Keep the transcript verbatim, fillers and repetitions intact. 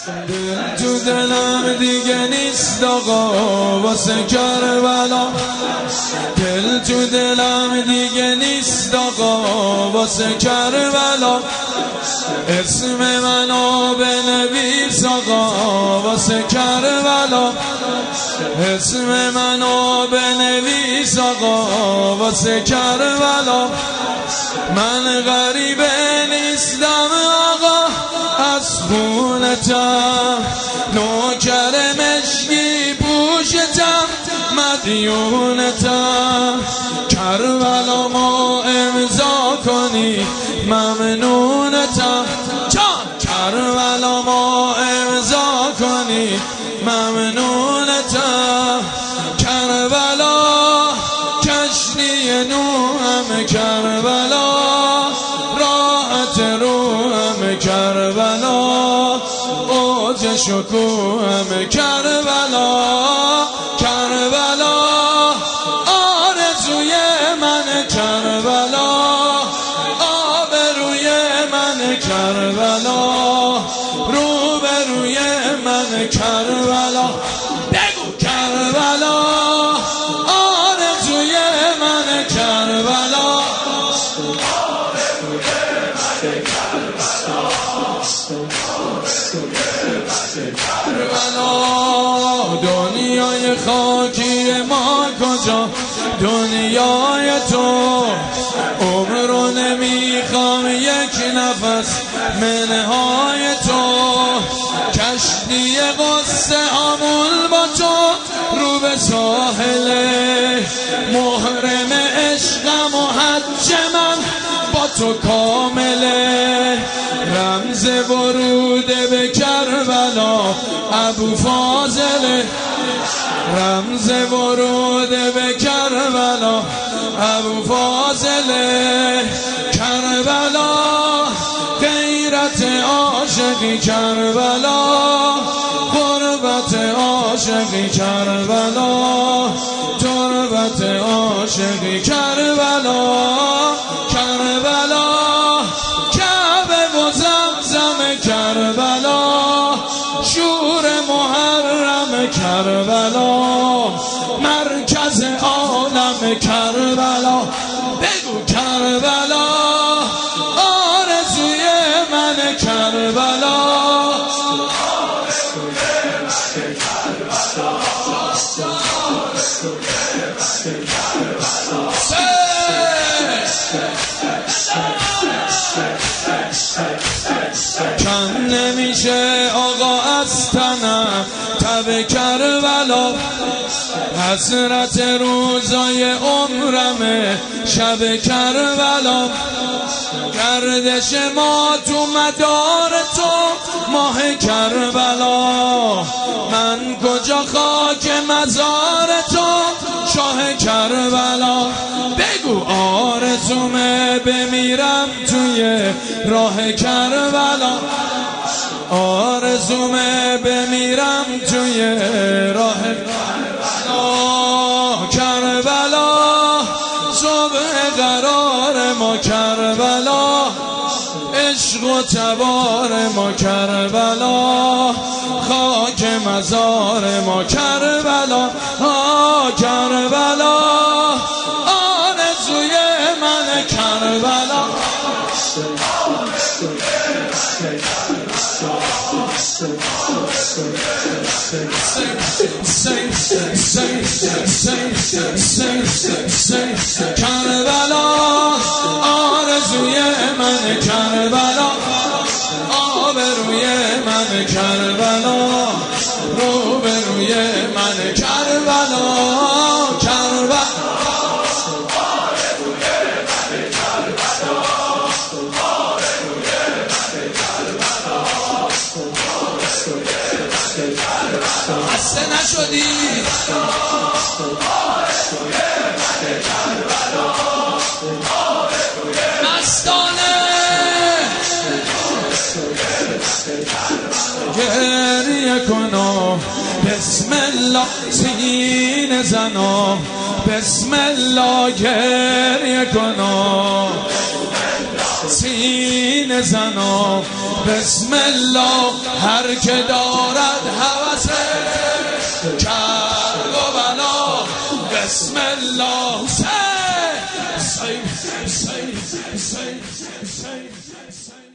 دل تو دلم دیگه نیست آقا واسه کربلا، دل تو دلم دیگه نیست آقا واسه کربلا، اسم منو بنویس آقا واسه کربلا، اسم منو بنویس آقا واسه کربلا. من غریبه نیستم آقا از خونتم، نوکر مشکی پوشتم مدیونتم، کربلا ما امضا کنی ممنونتم، کربلا ما امضا کنی ممنونتم، کربلا کشتی نوحم، کربلا راحت روحم، کربلا اوج شکوهم، کربلا کربلا آرزوی من، کربلا آبروی من، کربلا روبروی من، کربلا بگو کربلا آرزوی من، کربلا دنیای خاکی ما کجا، دنیای تو عمر رو نمیخوام یک نفس منهای تو، کشتی قصه آمون با تو رو به ساحله، محرم عشقم و حج من با تو کامله، رمز ورود به کربلا ابو فاضله، رمز ورود به کربلا ابو فاضله، کربلا غیرت عاشقی، کربلا غربت عاشقی، کربلا تربت عاشقی، کربلا کربلا کعبه و زمزم، کربلا شور محرم، کربلا مرکز عالم، کربلا بگو کربلا آرزوی من، کربلا کم نمیشه آقا از تنم تب کربلا، حسرت روزای عمرمه شب کربلا، گردش ما تو مدار تو ماه کربلا، من کجا خاک مزار تو شاه کربلا، بگو آرزومه بمیرم توی راه کربلا، آرزومه بمیرم توی راه کربلا، کربلا صبح قرار ما، کربلا عشق و تبار ما، کربلا خاک مزار ما، کربلا آه کربلا آرزوی من، کربلا کربلا آرزوی من، کربلا آبروی من، کربلا روبروی من، کربلا کربلا خسته نشدی مستانه گریه کنو، بسم الله سینه زنو، بسم الله گریه کنو، سینه زنو، بسم الله هر که دارد هوس کربلا بسم الله حسین حسین حسین حسین حسین